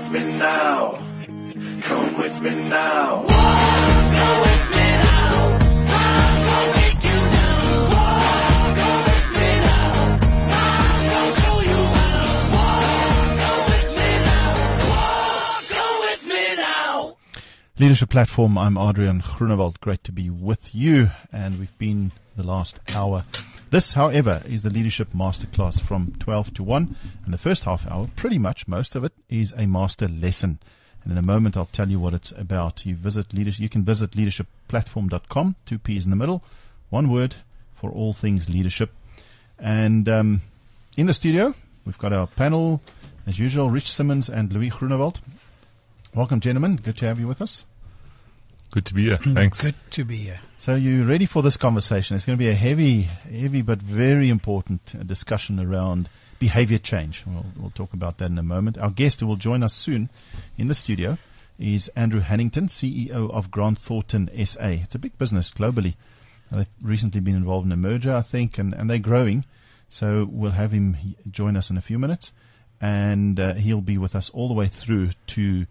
with me now. Come with me now. Walk, go with me now. I'll take you down. Walk, go with me now. I'll show you how. Walk, go with me now. Walk, go with me now. Leadership Platform, I'm Adrian Groenewald. Great to be with you, and we've been the last hour. This, however, is the Leadership Masterclass from 12 to 1, and the first half hour, pretty much most of it, is a master lesson. And in a moment, I'll tell you what it's about. You can visit leadershipplatform.com, 2 P's in the middle, one word for all things leadership. And in the studio, we've got our panel, as usual, Rich Simmons and Louis Groenewald. Welcome, gentlemen. Good to have you with us. Good to be here. Thanks. Good to be here. So you're ready for this conversation. It's going to be a heavy but very important discussion around behavior change. We'll talk about that in a moment. Our guest who will join us soon in the studio is Andrew Hannington, CEO of Grant Thornton SA. It's a big business globally. They've recently been involved in a merger, I think, and they're growing. So we'll have him join us in a few minutes, and he'll be with us all the way through to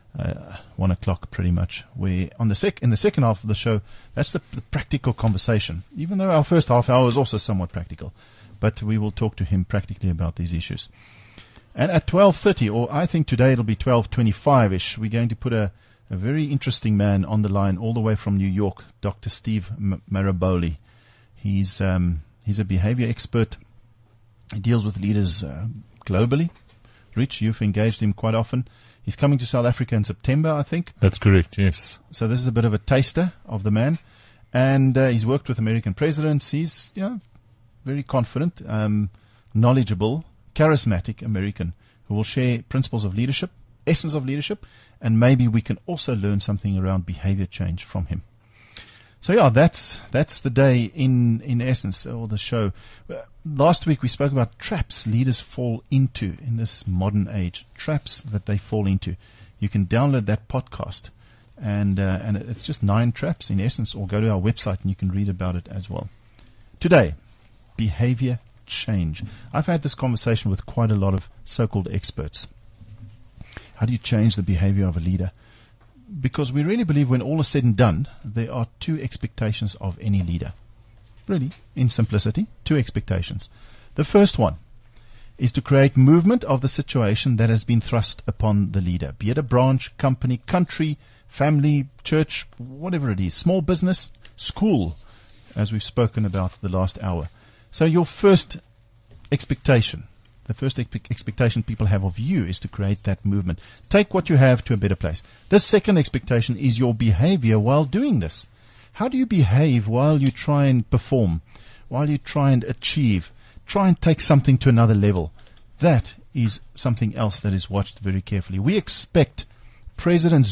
1 o'clock pretty much. Where in the second half of the show, that's the practical conversation, even though our first half hour is also somewhat practical, but we will talk to him practically about these issues. And at 12:30, or I think today it'll be 12:25ish, we're going to put a very interesting man on the line all the way from New York, Dr. Steve Maraboli. He's a behavior expert. He deals with leaders globally. Rich, you've engaged him quite often. He's coming to South Africa in September, I think. That's correct, yes. So this is a bit of a taster of the man. And he's worked with American presidents. He's very confident, knowledgeable, charismatic American who will share principles of leadership, essence of leadership, and maybe we can also learn something around behavior change from him. So that's the day in essence, or the show. Last week we spoke about traps leaders fall into in this modern age. Traps that they fall into. You can download that podcast, and it's just 9 traps in essence, or go to our website and you can read about it as well. Today, behavior change. I've had this conversation with quite a lot of so-called experts. How do you change the behavior of a leader? Because we really believe when all is said and done, there are 2 expectations of any leader. Really, in simplicity, 2 expectations. The first one is to create movement of the situation that has been thrust upon the leader, be it a branch, company, country, family, church, whatever it is, small business, school, as we've spoken about the last hour. So your first expectation, the first expectation people have of you is to create that movement. Take what you have to a better place. The second expectation is your behavior while doing this. How do you behave while you try and perform, while you try and achieve, try and take something to another level? That is something else that is watched very carefully. We expect President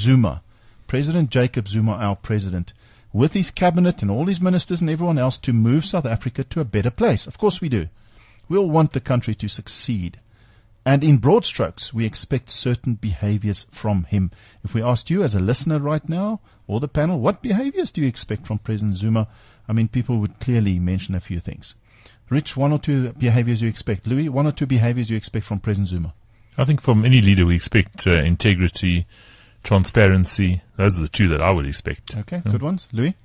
Jacob Zuma, our president, with his cabinet and all his ministers and everyone else to move South Africa to a better place. Of course we do. We all want the country to succeed. And in broad strokes, we expect certain behaviors from him. If we asked you as a listener right now, or the panel, what behaviors do you expect from President Zuma? I mean, people would clearly mention a few things. Rich, 1 or 2 behaviors you expect. Louis, 1 or 2 behaviors you expect from President Zuma? I think from any leader we expect integrity, transparency. Those are the 2 that I would expect. Okay, good ones. Louis?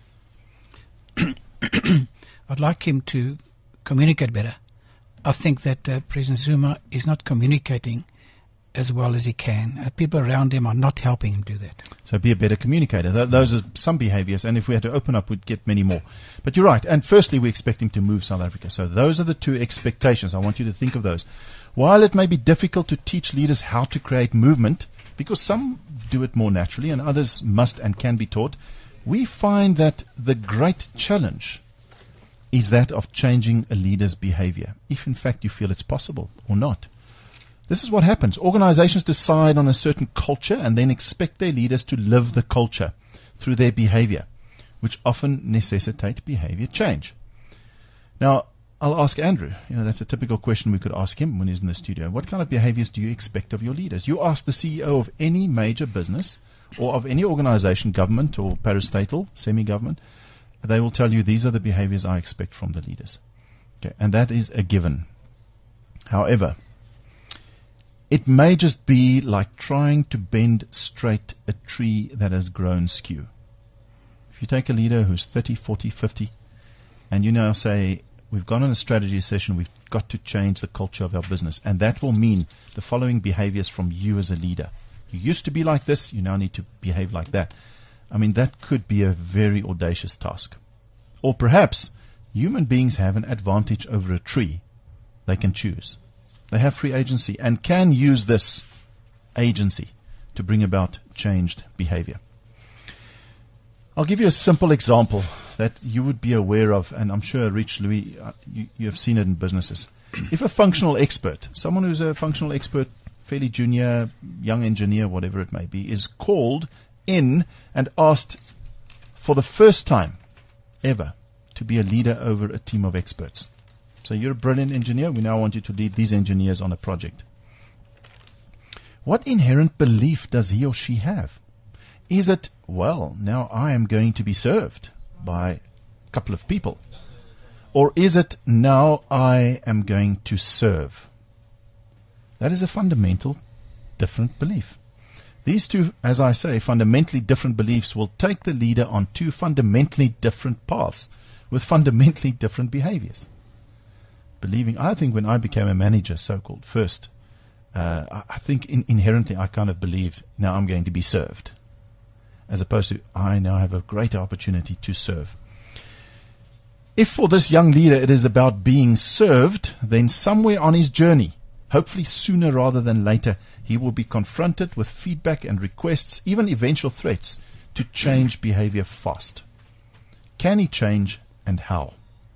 I'd like him to communicate better. I think that President Zuma is not communicating as well as he can. People around him are not helping him do that. So be a better communicator. Those are some behaviors, and if we had to open up, we'd get many more. But you're right. And firstly, we expect him to move South Africa. So those are the 2 expectations. I want you to think of those. While it may be difficult to teach leaders how to create movement, because some do it more naturally and others must and can be taught, we find that the great challenge is that of changing a leader's behavior, if in fact you feel it's possible or not. This is what happens. Organizations decide on a certain culture and then expect their leaders to live the culture through their behavior, which often necessitate behavior change. Now, I'll ask Andrew. That's a typical question we could ask him when he's in the studio. What kind of behaviors do you expect of your leaders? You ask the CEO of any major business or of any organization, government or parastatal, semi-government, they will tell you these are the behaviors I expect from the leaders. Okay, and that is a given. However, it may just be like trying to bend straight a tree that has grown skew. If you take a leader who's 30, 40, 50, and you now say, we've gone on a strategy session, we've got to change the culture of our business, and that will mean the following behaviors from you as a leader. You used to be like this, you now need to behave like that. I mean, that could be a very audacious task. Or perhaps human beings have an advantage over a tree. They can choose. They have free agency and can use this agency to bring about changed behavior. I'll give you a simple example that you would be aware of, and I'm sure, Rich, Louis, you have seen it in businesses. If a functional expert, someone who's a functional expert, fairly junior, young engineer, whatever it may be, is called in and asked for the first time ever to be a leader over a team of experts. So you're a brilliant engineer. We now want you to lead these engineers on a project. What inherent belief does he or she have? Is it, well, now I am going to be served by a couple of people? Or is it, now I am going to serve? That is a fundamental different belief. These two, as I say, fundamentally different beliefs will take the leader on two fundamentally different paths with fundamentally different behaviors. I think when I became a manager, so-called, first, I think inherently I kind of believed, now I'm going to be served, as opposed to, I now have a greater opportunity to serve. If for this young leader it is about being served, then somewhere on his journey, hopefully sooner rather than later, he will be confronted with feedback and requests, even eventual threats, to change behavior fast. Can he change, and how?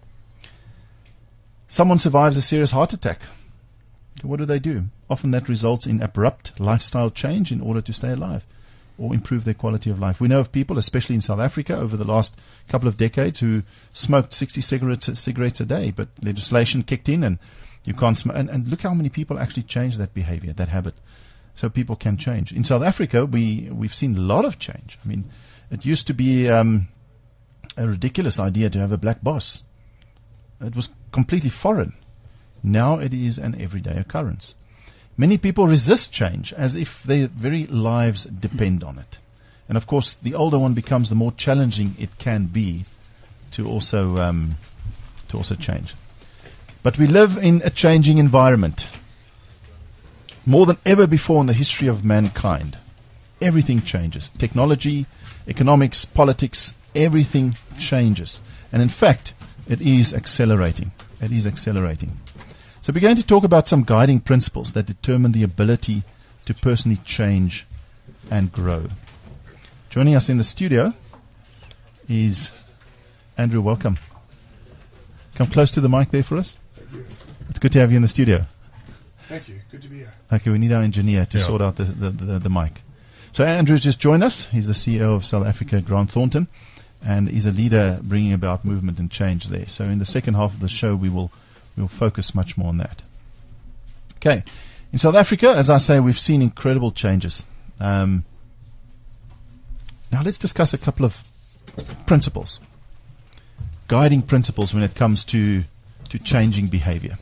Someone survives a serious heart attack. What do? Often that results in abrupt lifestyle change in order to stay alive or improve their quality of life. We know of people, especially in South Africa, over the last couple of decades who smoked 60 cigarettes a day, but legislation kicked in and you can't smoke. And look how many people actually change that behavior, that habit. So people can change. In South Africa, we've seen a lot of change. I mean, it used to be a ridiculous idea to have a black boss. It was completely foreign. Now it is an everyday occurrence. Many people resist change as if their very lives depend on it. And of course, the older one becomes, the more challenging it can be to also change. But we live in a changing environment. More than ever before in the history of mankind, everything changes. Technology, economics, politics, everything changes. And in fact, it is accelerating. It is accelerating. So we're going to talk about some guiding principles that determine the ability to personally change and grow. Joining us in the studio is Andrew. Welcome. Come close to the mic there for us. Thank you. It's good to have you in the studio. Thank you. Good to be here. Okay, we need our engineer to sort out the mic. So Andrew's just joined us. He's the CEO of South Africa, Grant Thornton, and he's a leader bringing about movement and change there. So in the second half of the show, we'll focus much more on that. Okay. In South Africa, as I say, we've seen incredible changes. Now let's discuss a couple of principles, guiding principles when it comes to changing behavior.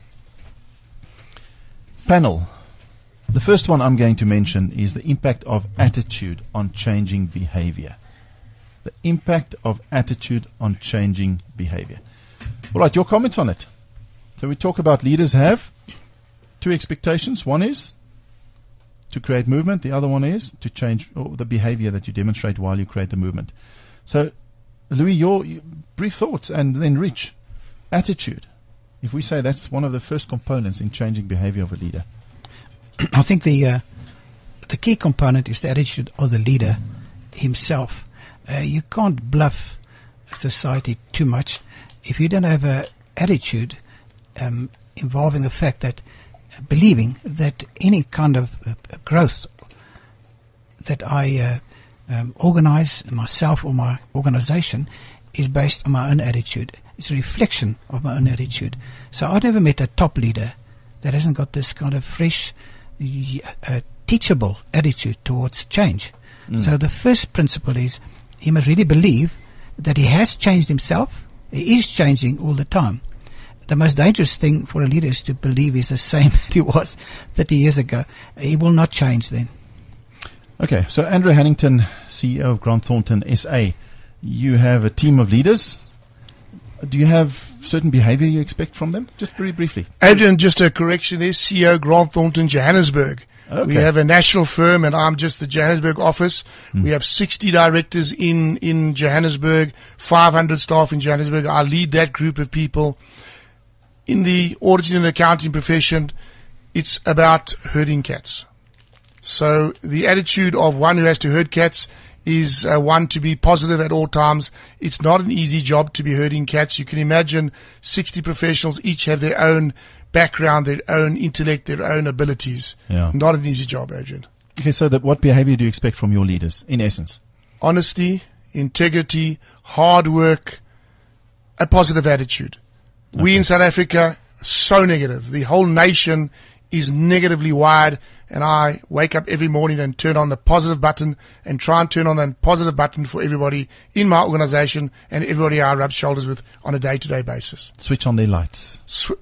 Panel. The first one I'm going to mention is the impact of attitude on changing behavior. The impact of attitude on changing behavior. All right, your comments on it. So we talk about leaders have two expectations. One is to create movement. The other one is to change the behavior that you demonstrate while you create the movement. So, Louis, your brief thoughts, and then Rich, attitude. If we say that's one of the first components in changing behavior of a leader. I think the key component is the attitude of the leader himself. You can't bluff society too much if you don't have an attitude involving the fact that believing that any kind of growth that I organize myself or my organization is based on my own attitude. It's a reflection of my own attitude. So I've never met a top leader that hasn't got this kind of fresh, teachable attitude towards change. So the first principle is he must really believe that he has changed himself. He is changing all the time. the most dangerous thing for a leader is to believe he's the same that he was 30 years ago. He will not change then. Okay, so Andrew Hannington, CEO of Grant Thornton SA, you have a team of leaders. Do you have certain behavior you expect from them? Just very briefly. Adrian, just a correction there. CEO Grant Thornton Johannesburg. Okay. We have a national firm, and I'm just the Johannesburg office. We have 60 directors in Johannesburg, 500 staff in Johannesburg. I lead that group of people. In the auditing and accounting profession, it's about herding cats. So the attitude of one who has to herd cats is one to be positive at all times. It's not an easy job to be herding cats. You can imagine 60 professionals, each have their own background, their own intellect, their own abilities. Yeah. Not an easy job, Adrian. Okay, so what behavior do you expect from your leaders, in essence? Honesty, integrity, hard work, a positive attitude. We in South Africa, so negative. The whole nation is negatively wired, and I wake up every morning and turn on the positive button and try and turn on the positive button for everybody in my organization and everybody I rub shoulders with on a day-to-day basis. Switch on their lights.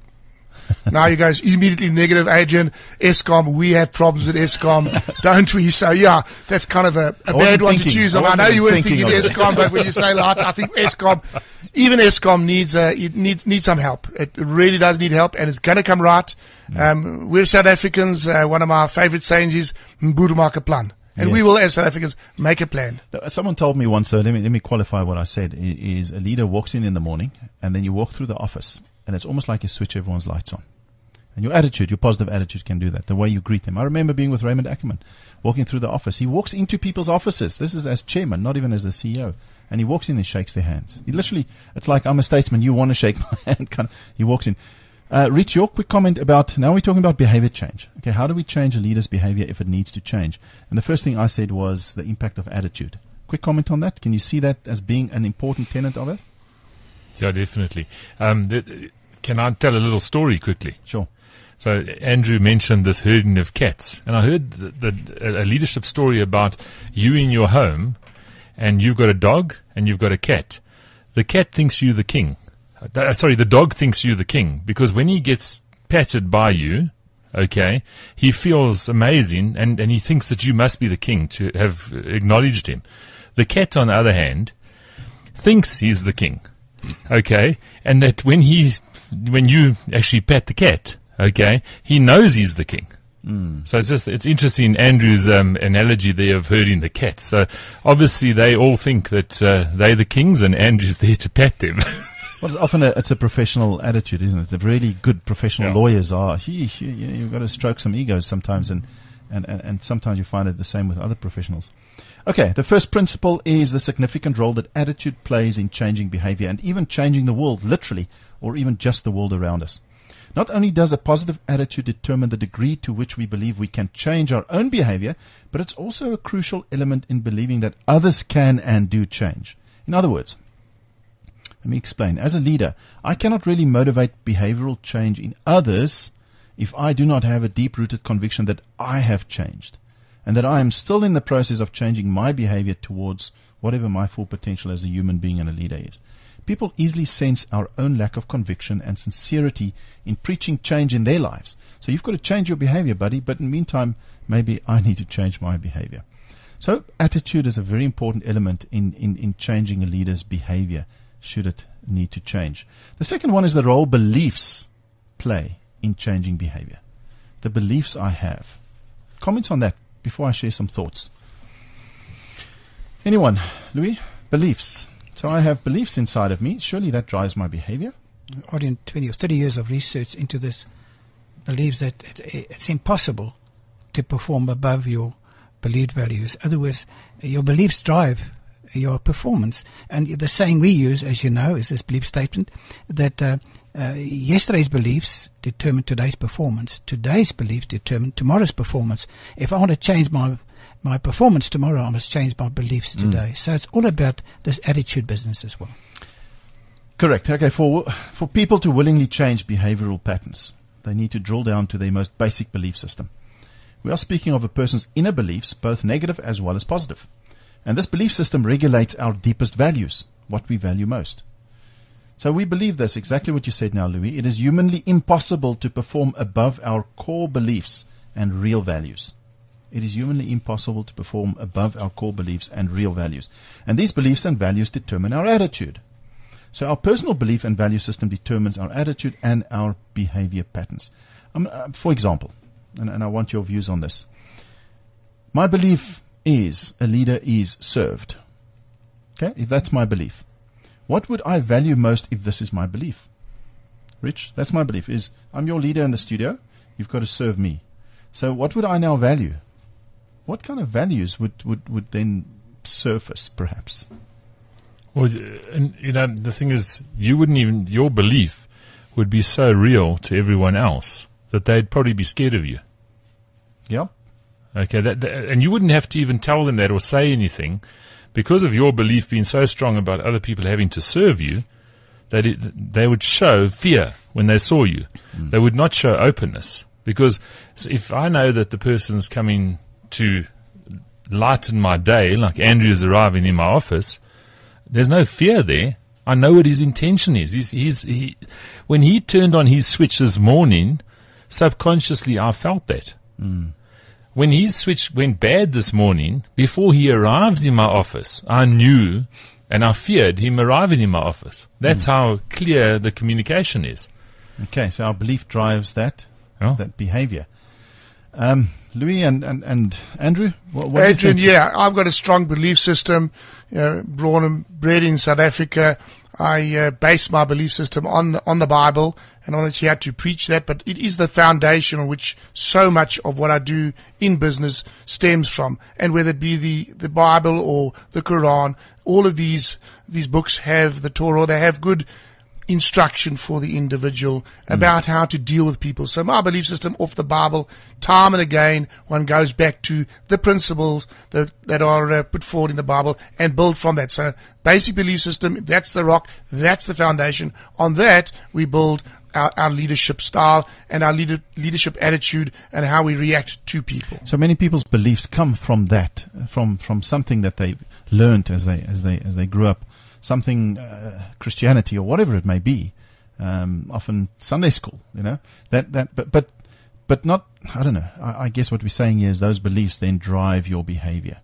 Now you guys immediately negative, Adrian. Eskom, we have problems with Eskom, don't we? So yeah, that's kind of a bad one to choose. I know you weren't thinking Eskom, but when you say light, I think Eskom, even Eskom needs some help. It really does need help, and it's going to come right. We're South Africans. One of my favorite sayings is "Mbudu maak 'n plan," and we will, as South Africans, make a plan. Someone told me once, let me qualify what I said, is a leader walks in the morning, and then you walk through the office, and it's almost like you switch everyone's lights on. And your attitude, your positive attitude can do that. The way you greet them. I remember being with Raymond Ackerman, walking through the office. He walks into people's offices. This is as chairman, not even as the CEO. And he walks in and shakes their hands. He literally, it's like, I'm a statesman, you want to shake my hand. He walks in. Rich, your quick comment about, now we're talking about behavior change. Okay, how do we change a leader's behavior if it needs to change? And the first thing I said was the impact of attitude. Quick comment on that. Can you see that as being an important tenet of it? Yeah, definitely. Can I tell a little story quickly? Sure. So Andrew mentioned this herding of cats, and I heard a leadership story about you in your home, and you've got a dog and you've got a cat. The cat thinks you the king. The dog thinks you the king, because when he gets patted by you, okay, he feels amazing, and he thinks that you must be the king to have acknowledged him. The cat, on the other hand, thinks he's the king, okay, and that when you actually pat the cat, okay, he knows he's the king. So it's interesting, Andrew's analogy there of herding the cats. So obviously they all think that they're the kings, and Andrew's there to pat them. Well, it's often it's a professional attitude, isn't it? The really good professional lawyers are, you've got to stroke some egos sometimes, and sometimes you find it the same with other professionals. Okay, the first principle is the significant role that attitude plays in changing behavior and even changing the world, literally, or even just the world around us. Not only does a positive attitude determine the degree to which we believe we can change our own behavior, but it's also a crucial element in believing that others can and do change. In other words, let me explain. As a leader, I cannot really motivate behavioral change in others if I do not have a deep-rooted conviction that I have changed and that I am still in the process of changing my behavior towards whatever my full potential as a human being and a leader is. People easily sense our own lack of conviction and sincerity in preaching change in their lives. So you've got to change your behavior, buddy, but in the meantime, maybe I need to change my behavior. So attitude is a very important element in changing a leader's behavior, should it need to change. The second one is the role beliefs play in changing behavior. The beliefs I have. Comments on that before I share some thoughts. Anyone? Louis? Beliefs. So I have beliefs inside of me. Surely that drives my behavior. Audience 20 or 30 years of research into this believes that it's impossible to perform above your believed values. In other words, your beliefs drive your performance. And the saying we use, as you know, is this belief statement that yesterday's beliefs determine today's performance. Today's beliefs determine tomorrow's performance. If I want to change my performance tomorrow, I must change my beliefs today. So it's all about this attitude business as well. Correct. Okay, for people to willingly change behavioral patterns, they need to drill down to their most basic belief system. We are speaking of a person's inner beliefs, both negative as well as positive. And this belief system regulates our deepest values, what we value most. So we believe this, exactly what you said now, Louis. It is humanly impossible to perform above our core beliefs and real values. It is humanly impossible to perform above our core beliefs and real values. And these beliefs and values determine our attitude. So our personal belief and value system determines our attitude and our behavior patterns. For example, and I want your views on this. My belief is a leader is served. Okay, if that's my belief. What would I value most if this is my belief? Rich, that's my belief, is I'm your leader in the studio, you've got to serve me. So what would I now value? What kind of values would then surface, perhaps? Well, and the thing is, your belief would be so real to everyone else that they'd probably be scared of you. Yeah. Okay, and you wouldn't have to even tell them that or say anything, because of your belief being so strong about other people having to serve you, that they would show fear when they saw you. They would not show openness, because if I know that the person's coming to lighten my day, like Andrew is arriving in my office, there's no fear there. I know what his intention is. When he turned on his switch this morning, subconsciously I felt that. When his switch went bad this morning, before he arrived in my office, I knew and I feared him arriving in my office. That's how clear the communication is. Okay, so our belief drives that behavior. Louis and Andrew, what do you Adrian, think? yeah, I've got a strong belief system. Born and bred in South Africa, I base my belief system on the Bible, and I actually had to preach that. But it is the foundation on which so much of what I do in business stems from. And whether it be the Bible or the Quran, all of these books have the Torah. They have good instruction for the individual about how to deal with people. So my belief system off the Bible, time and again, one goes back to the principles that are put forward in the Bible and build from that. So basic belief system, that's the rock, that's the foundation. On that, we build our leadership style and our leadership attitude and how we react to people. So many people's beliefs come from that, from something that they learned as they grew up. Something, Christianity or whatever it may be, often Sunday school, but not, I don't know. I guess what we're saying here is those beliefs then drive your behavior.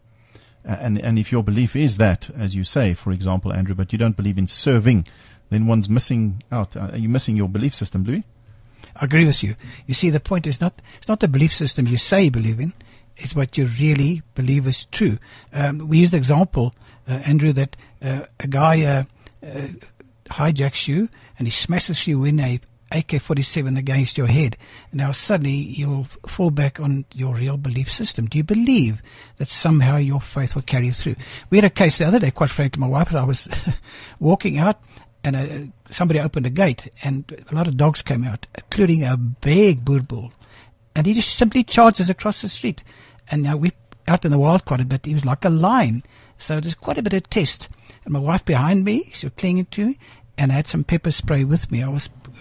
And if your belief is that, as you say, for example, Andrew, but you don't believe in serving, then one's missing out. Are you missing your belief system, Louis? I agree with you. You see, the point is it's not the belief system you say you believe in, it's what you really believe is true. We used the example, Andrew, that a guy hijacks you and he smashes you in a AK-47 against your head. Now suddenly you'll fall back on your real belief system. Do you believe that somehow your faith will carry you through? We had a case the other day, quite frankly, my wife and I was walking out, and somebody opened a gate and a lot of dogs came out, including a big Boer bull. And he just simply charged us across the street. And now we're out in the wild quite a bit. He was like a lion. So there's quite a bit of test. And my wife behind me, she was clinging to me, and I had some pepper spray with me.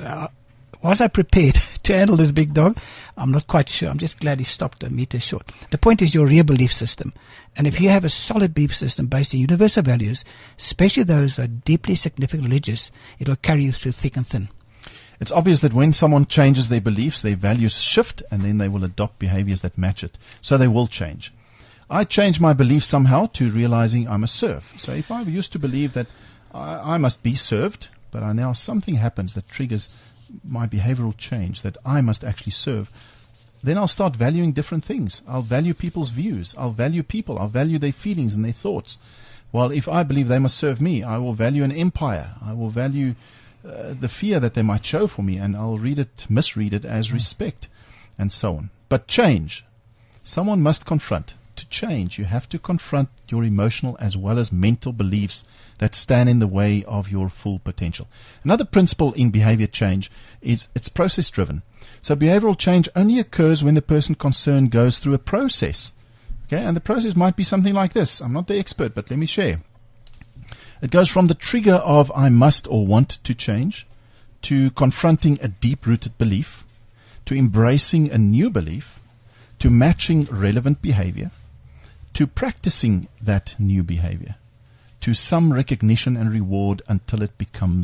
Was I prepared to handle this big dog? I'm not quite sure. I'm just glad he stopped a meter short. The point is your real belief system. And if you have a solid belief system based on universal values, especially those that are deeply significant religious, it will carry you through thick and thin. It's obvious that when someone changes their beliefs, their values shift, and then they will adopt behaviors that match it. So they will change. I changed my belief somehow to realizing I must serve. So if I used to believe that I must be served, but now something happens that triggers my behavioral change, that I must actually serve, then I'll start valuing different things. I'll value people's views. I'll value people. I'll value their feelings and their thoughts. While if I believe they must serve me, I will value an empire. I will value the fear that they might show for me, and I'll misread it as respect, and so on. But change, someone must confront. To change, you have to confront your emotional as well as mental beliefs that stand in the way of your full potential. Another principle in behavior change is it's process driven. So behavioral change only occurs when the person concerned goes through a process. Okay, and the process might be something like this. I'm not the expert, but let me share. It goes from the trigger of I must or want to change, to confronting a deep-rooted belief, to embracing a new belief, to matching relevant behavior, to practicing that new behavior, to some recognition and reward until it becomes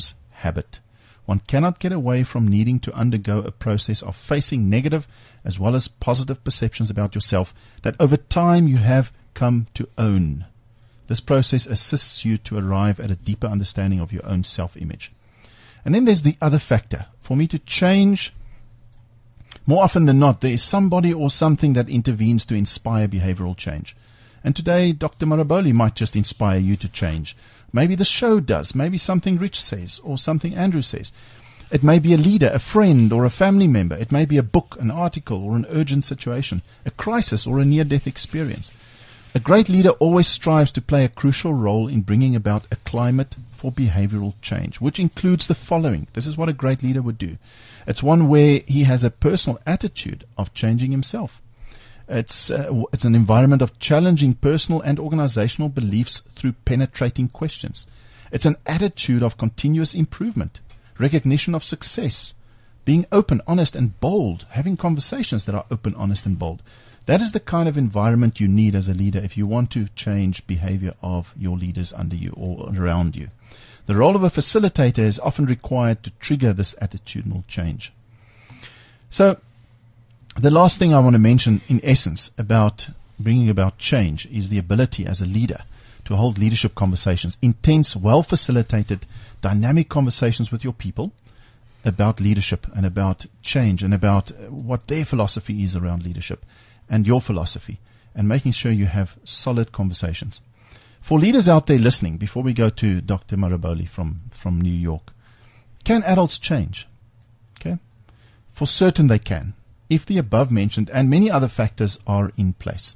habit. One cannot get away from needing to undergo a process of facing negative as well as positive perceptions about yourself that over time you have come to own. This process assists you to arrive at a deeper understanding of your own self-image. And then there's the other factor. For me to change, more often than not, there is somebody or something that intervenes to inspire behavioral change. And today, Dr. Maraboli might just inspire you to change. Maybe the show does. Maybe something Rich says or something Andrew says. It may be a leader, a friend, or a family member. It may be a book, an article, or an urgent situation, a crisis, or a near-death experience. A great leader always strives to play a crucial role in bringing about a climate for behavioral change, which includes the following. This is what a great leader would do. It's one where he has a personal attitude of changing himself. It's an environment of challenging personal and organizational beliefs through penetrating questions. It's an attitude of continuous improvement, recognition of success, being open, honest, and bold, having conversations that are open, honest, and bold. That is the kind of environment you need as a leader if you want to change behavior of your leaders under you or around you. The role of a facilitator is often required to trigger this attitudinal change. So, the last thing I want to mention, in essence, about bringing about change is the ability as a leader to hold leadership conversations, intense, well-facilitated, dynamic conversations with your people about leadership and about change and about what their philosophy is around leadership and your philosophy, and making sure you have solid conversations. For leaders out there listening, before we go to Dr. Maraboli from New York, can adults change? Okay, for certain they can, if the above mentioned and many other factors are in place.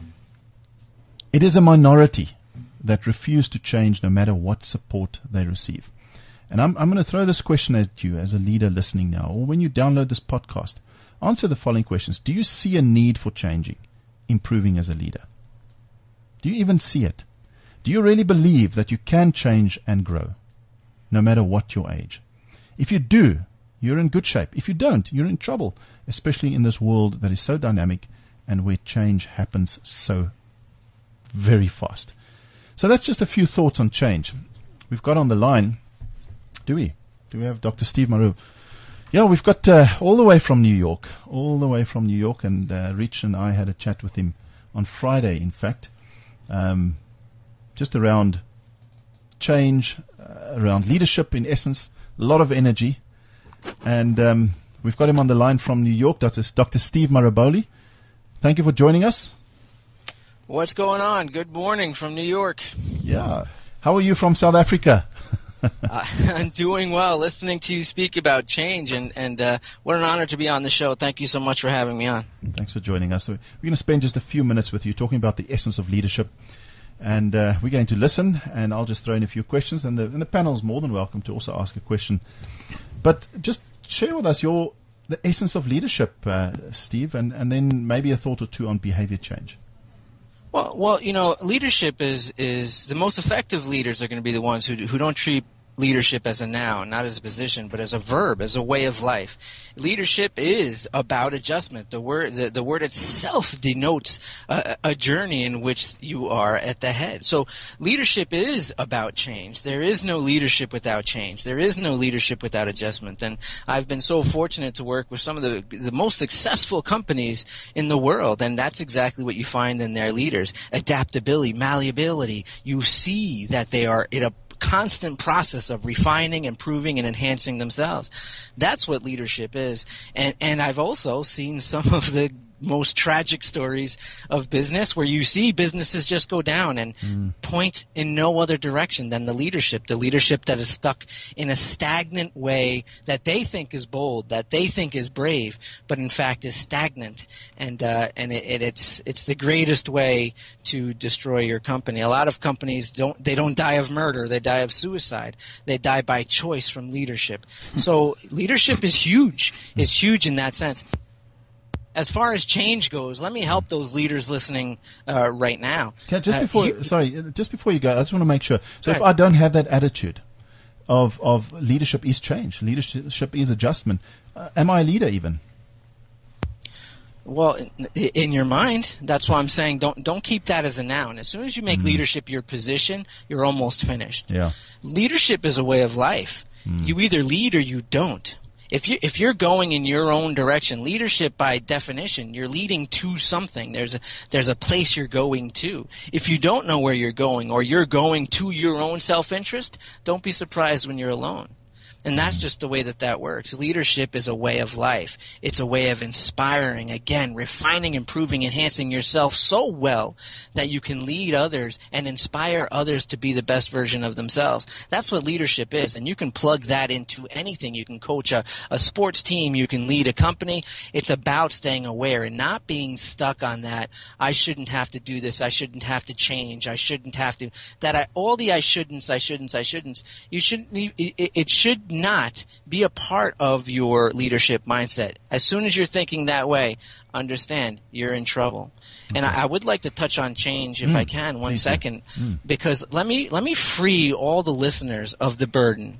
It is a minority that refuse to change no matter what support they receive. And I'm going to throw this question at you as a leader listening now, or when you download this podcast. Answer the following questions. Do you see a need for changing, improving as a leader? Do you even see it? Do you really believe that you can change and grow, no matter what your age? If you do, you're in good shape. If you don't, you're in trouble, especially in this world that is so dynamic and where change happens so very fast. So that's just a few thoughts on change. We've got on the line, do we have Dr. Steve Maru? Yeah, we've got all the way from New York, and Rich and I had a chat with him on Friday, in fact, just around change, around leadership, in essence, a lot of energy. And we've got him on the line from New York, Dr. Steve Maraboli. Thank you for joining us. What's going on? Good morning from New York. Yeah. How are you from South Africa? I'm doing well, listening to you speak about change, and what an honor to be on the show. Thank you so much for having me on. Thanks for joining us. So we're going to spend just a few minutes with you talking about the essence of leadership, and we're going to listen, and I'll just throw in a few questions, and the panel's more than welcome to also ask a question. But just share with us the essence of leadership, Steve, and then maybe a thought or two on behavior change. Well, leadership is the most effective leaders are going to be the ones who don't treat leadership as a noun, not as a position, but as a verb, as a way of life. Leadership is about adjustment. The word itself denotes a journey in which you are at the head. So leadership is about change. There is no leadership without change. There is no leadership without adjustment. And I've been so fortunate to work with some of the most successful companies in the world, and that's exactly what you find in their leaders. Adaptability, malleability. You see that they are in a constant process of refining, improving, and enhancing themselves. That's what leadership is. And I've also seen some of the most tragic stories of business where you see businesses just go down and point in no other direction than the leadership that is stuck in a stagnant way that they think is bold, that they think is brave, but in fact is stagnant. And it's the greatest way to destroy your company. A lot of companies don't die of murder, they die of suicide. They die by choice from leadership. So leadership is huge. It's huge in that sense. As far as change goes, let me help those leaders listening right now. Just before you go, I just want to make sure. So if I don't have that attitude of leadership is change, leadership is adjustment, am I a leader even? Well, in your mind, that's why I'm saying don't keep that as a noun. As soon as you make leadership your position, you're almost finished. Yeah. Leadership is a way of life. You either lead or you don't. If you're going in your own direction, leadership by definition, you're leading to something. There's a place you're going to. If you don't know where you're going, or you're going to your own self-interest, don't be surprised when you're alone. And that's just the way that works. Leadership is a way of life. It's a way of inspiring, again, refining, improving, enhancing yourself so well that you can lead others and inspire others to be the best version of themselves. That's what leadership is, and you can plug that into anything. You can coach a sports team. You can lead a company. It's about staying aware and not being stuck on that. I shouldn't have to do this. I shouldn't have to change. I shouldn't have to. All the I shouldn'ts. You shouldn't. It should not be a part of your leadership mindset. As soon as you're thinking that way, understand you're in trouble. Okay. And I would like to touch on change, if I can, one second, because let me free all the listeners of the burden,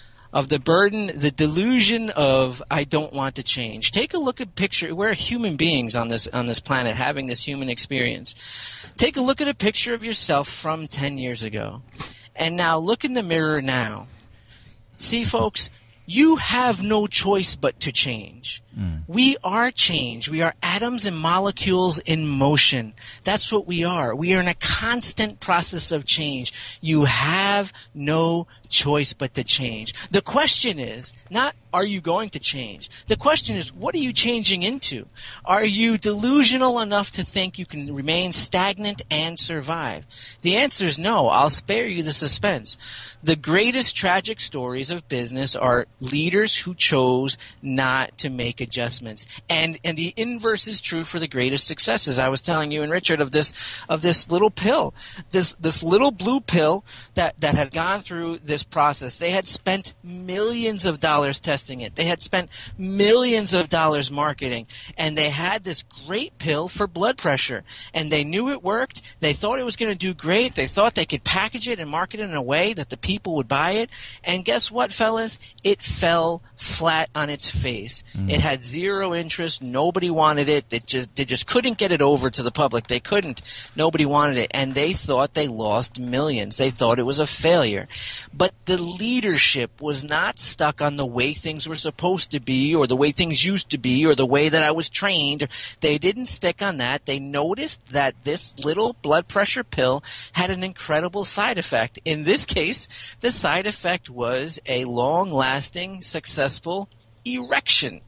the delusion of I don't want to change. Take a look at picture. We're human beings on this planet having this human experience. Take a look at a picture of yourself from 10 years ago, and now look in the mirror now. See, folks, you have no choice but to change. We are change. We are atoms and molecules in motion. That's what we are. We are in a constant process of change. You have no choice but to change. The question is not, are you going to change? The question is, what are you changing into? Are you delusional enough to think you can remain stagnant and survive? The answer is no. I'll spare you the suspense. The greatest tragic stories of business are leaders who chose not to make adjustments. And the inverse is true for the greatest successes. I was telling you and Richard of this little pill, this little blue pill that had gone through this process. They had spent millions of dollars testing it. They had spent millions of dollars marketing, and they had this great pill for blood pressure, and they knew it worked. They thought it was going to do great. They thought they could package it and market it in a way that the people would buy it. And guess what, fellas? It fell flat on its face. It had zero interest. Nobody wanted it. They just couldn't get it over to the public. They couldn't. Nobody wanted it. And they thought they lost millions. They thought it was a failure. But the leadership was not stuck on the way things were supposed to be, or the way things used to be, or the way that I was trained. They didn't stick on that. They noticed that this little blood pressure pill had an incredible side effect. In this case, the side effect was a long-lasting, successful erection.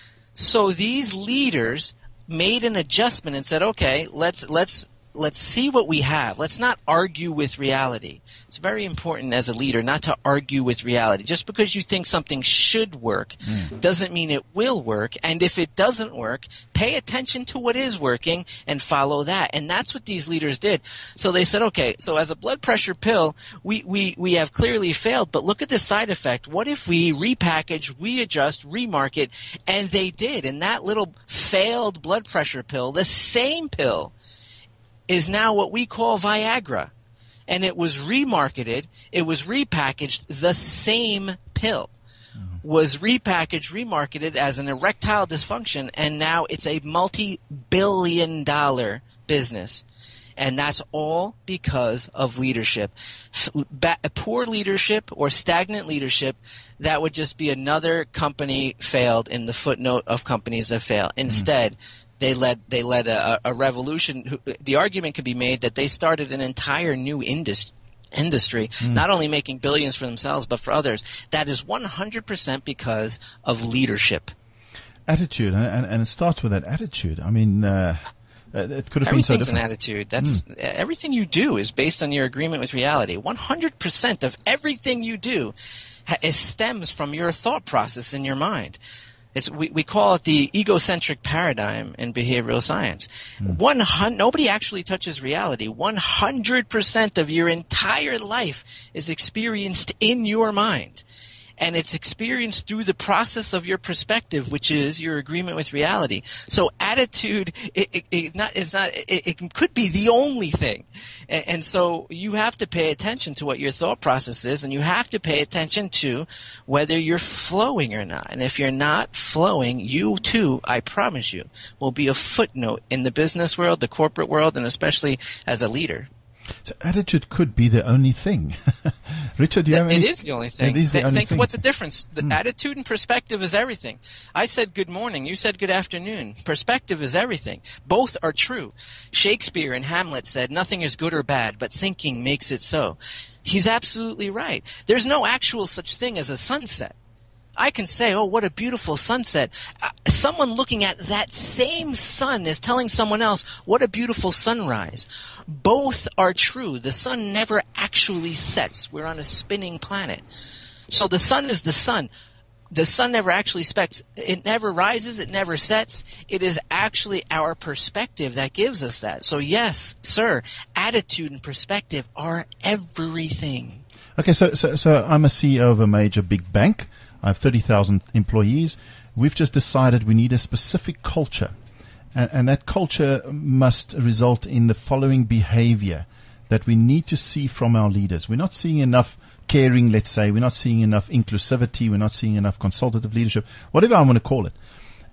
So these leaders made an adjustment and said, okay, let's see what we have. Let's not argue with reality. It's very important as a leader not to argue with reality. Just because you think something should work doesn't mean it will work. And if it doesn't work, pay attention to what is working and follow that. And that's what these leaders did. So they said, okay, so as a blood pressure pill, we have clearly failed, but look at the side effect. What if we repackage, readjust, remarket? And they did. And that little failed blood pressure pill, the same pill, is now what we call Viagra. And it was remarketed, it was repackaged, the same pill was repackaged, remarketed as an erectile dysfunction, and now it's a multi-billion-dollar business. And that's all because of leadership. Poor leadership or stagnant leadership, that would just be another company failed in the footnote of companies that fail. Instead, they led a revolution. The argument could be made that they started an entire new industry, not only making billions for themselves but for others. That is 100% because of leadership. Attitude, and it starts with that attitude. I mean, it could have been so different. Everything's an attitude. That's everything you do is based on your agreement with reality. 100% of everything you do stems from your thought process in your mind. We call it the egocentric paradigm in behavioral science. Nobody actually touches reality. 100% of your entire life is experienced in your mind. And it's experienced through the process of your perspective, which is your agreement with reality. So attitude, it could be the only thing. And so you have to pay attention to what your thought process is, and you have to pay attention to whether you're flowing or not. And if you're not flowing, you too, I promise you, will be a footnote in the business world, the corporate world, and especially as a leader. So attitude could be the only thing. Richard, do you have any? It is the only thing. It is the only Think thing. what's the difference? The attitude and perspective is everything. I said good morning. You said good afternoon. Perspective is everything. Both are true. Shakespeare in Hamlet said, nothing is good or bad, but thinking makes it so. He's absolutely right. There's no actual such thing as a sunset. I can say, oh, what a beautiful sunset. Someone looking at that same sun is telling someone else, what a beautiful sunrise. Both are true. The sun never actually sets. We're on a spinning planet. So the sun is the sun. The sun never actually sets. It never rises. It never sets. It is actually our perspective that gives us that. So yes, sir, attitude and perspective are everything. Okay, so I'm a CEO of a major big bank. I have 30,000 employees. We've just decided we need a specific culture. And that culture must result in the following behavior that we need to see from our leaders. We're not seeing enough caring, let's say. We're not seeing enough inclusivity. We're not seeing enough consultative leadership, whatever I want to call it.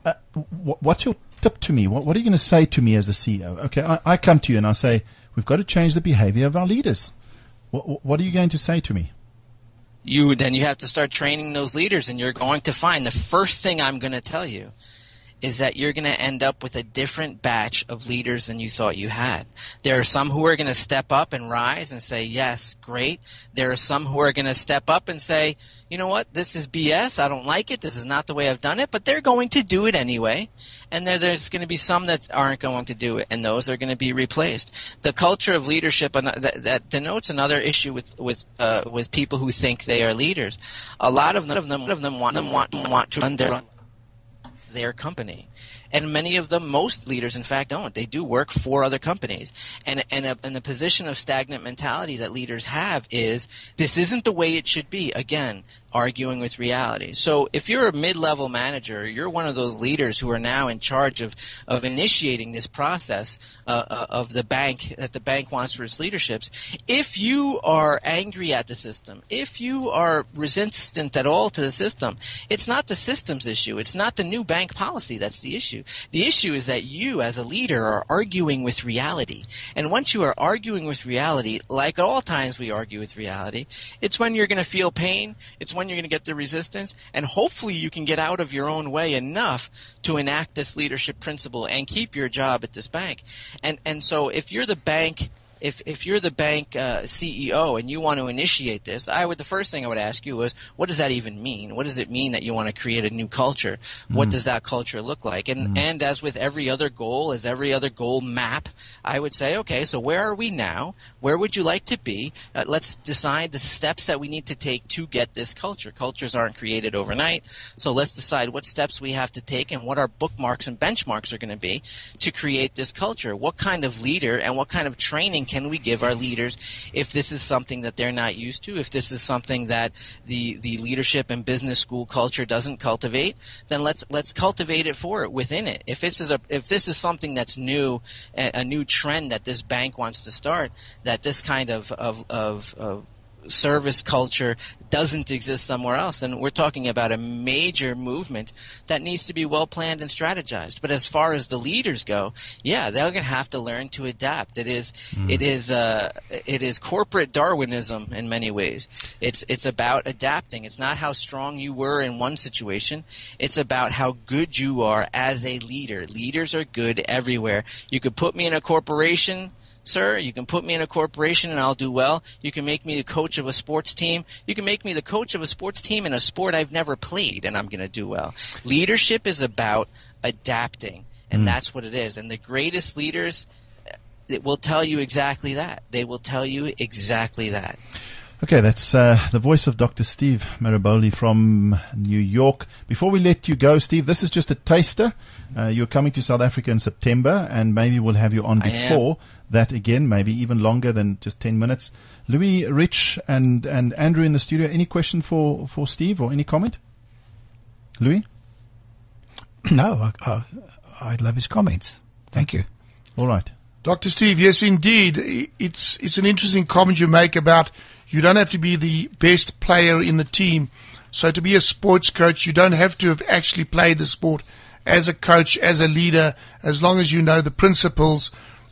What's your tip to me? What are you going to say to me as the CEO? Okay, I come to you and I say, we've got to change the behavior of our leaders. What are you going to say to me? You have to start training those leaders, and you're going to find the first thing I'm going to tell you is that you're going to end up with a different batch of leaders than you thought you had. There are some who are going to step up and rise and say, yes, great. There are some who are going to step up and say, you know what, this is BS. I don't like it. This is not the way I've done it. But they're going to do it anyway. And there's going to be some that aren't going to do it, and those are going to be replaced. The culture of leadership, that denotes another issue with people who think they are leaders. A lot of them want to run their company. And many of them, most leaders, in fact, don't. They do work for other companies. And the position of stagnant mentality that leaders have is, this isn't the way it should be. Again, arguing with reality. So if you're a mid-level manager, you're one of those leaders who are now in charge of initiating this process of the bank, that the bank wants for its leaderships. If you are angry at the system, if you are resistant at all to the system, it's not the system's issue. It's not the new bank policy that's the issue. The issue is that you, as a leader, are arguing with reality. And once you are arguing with reality, like all times we argue with reality, it's when you're going to feel pain, it's when you're going to get the resistance, and hopefully you can get out of your own way enough to enact this leadership principle and keep your job at this bank. And so if you're the bank if you're the bank CEO and you want to initiate this, the first thing I would ask you is, what does that even mean? What does it mean that you want to create a new culture? What does that culture look like? And as with every other goal, map, I would say, okay, so where are we now? Where would you like to be? Let's decide the steps that we need to take to get this culture. Cultures aren't created overnight, so let's decide what steps we have to take and what our bookmarks and benchmarks are going to be to create this culture. What kind of leader and what kind of training can we give our leaders if this is something that they're not used to, if this is something that the leadership and business school culture doesn't cultivate, then let's cultivate it within it. If this is something that's new, a new trend that this bank wants to start, that this kind of service culture doesn't exist somewhere else, and we're talking about a major movement that needs to be well planned and strategized. But as far as the leaders go, yeah, they're going to have to learn to adapt. It is corporate Darwinism in many ways. It's about adapting. It's not how strong you were in one situation. It's about how good you are as a leader. Leaders are good everywhere. You could put me in a corporation, sir, you can put me in a corporation and I'll do well. You can make me the coach of a sports team. You can make me the coach of a sports team in a sport I've never played, and I'm going to do well. Leadership is about adapting, and that's what it is. And the greatest leaders will tell you exactly that. They will tell you exactly that. Okay, that's the voice of Dr. Steve Maraboli from New York. Before we let you go, Steve, this is just a taster. You're coming to South Africa in September, and maybe we'll have you on before that again, maybe even longer than just 10 minutes. Louis, Rich, and Andrew in the studio. Any question for Steve or any comment? Louis? No, I'd love his comments. Thank you. All right. Dr. Steve, yes, indeed. It's an interesting comment you make about you don't have to be the best player in the team. So to be a sports coach, you don't have to have actually played the sport as a coach, as a leader, as long as you know the principles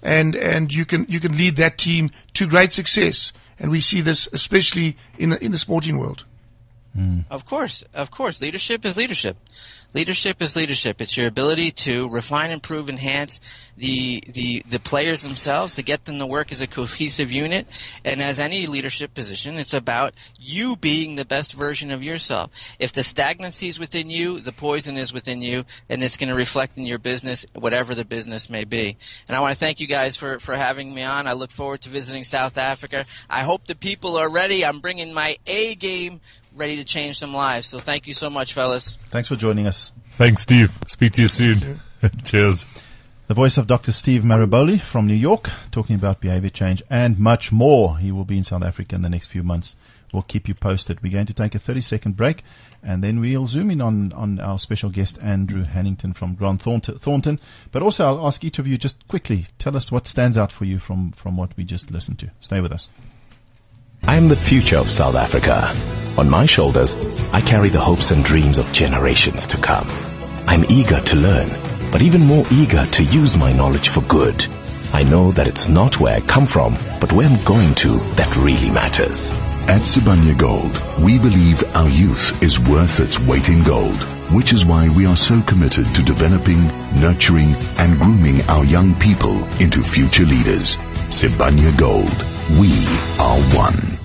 and you can lead that team to great success. And we see this especially in the sporting world. Of course. Leadership is leadership. Leadership is leadership. It's your ability to refine, improve, enhance the players themselves, to get them to work as a cohesive unit. And as any leadership position, it's about you being the best version of yourself. If the stagnancy is within you, the poison is within you, and it's going to reflect in your business, whatever the business may be. And I want to thank you guys for having me on. I look forward to visiting South Africa. I hope the people are ready. I'm bringing my A game, ready to change some lives. So thank you so much, fellas. Thanks for joining us. Thanks, Steve. Speak to you soon. Cheers. The voice of Dr. Steve Maraboli from New York, talking about behavior change and much more. He will be in South Africa in the next few months. We'll keep you posted. We're going to take a 30-second break, and then we'll zoom in on our special guest, Andrew Hannington from Grant Thornton. But also, I'll ask each of you just quickly, tell us what stands out for you from what we just listened to. Stay with us. I am the future of South Africa. On my shoulders, I carry the hopes and dreams of generations to come. I'm eager to learn, but even more eager to use my knowledge for good. I know that it's not where I come from, but where I'm going to that really matters. At Sibanye Gold, we believe our youth is worth its weight in gold, which is why we are so committed to developing, nurturing, and grooming our young people into future leaders. Sibanye Gold, we are one.